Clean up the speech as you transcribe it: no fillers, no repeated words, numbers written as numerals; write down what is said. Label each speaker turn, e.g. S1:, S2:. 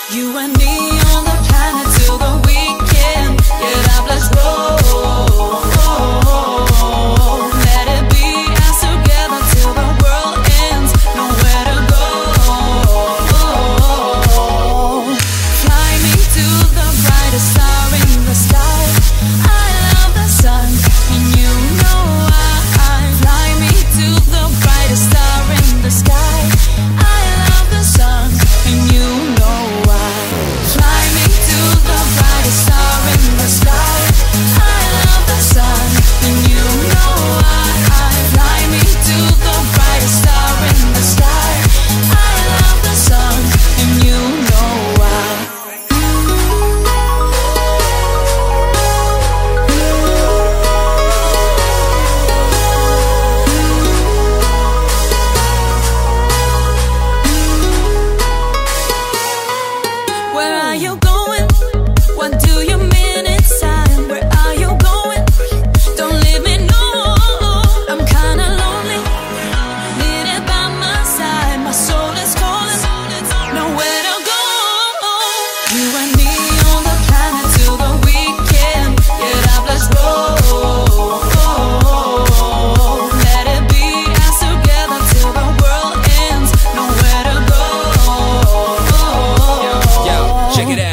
S1: You and me on the planet till the weekend. Get up, let's roll. Let it be us together till the world ends. Nowhere to go. Fly me to the brightest star in the sky. I love the sun, and you know why. Fly me to the brightest star in the sky. I love the sun, and you know why. Fly me to the brightest star in the sky. I love the sun, and you know why. Fly me to the brightest star in the sky. I love the sun, and you know why. Where are you going? What do you mean inside? Where are you going? Don't leave me, no. I'm kinda lonely, needed by my side. My soul is calling, nowhere to go. You and me on the planet till the weekend. Get up, let's roll. Let it be us together till the world ends. Nowhere to go.
S2: Yo, check it out.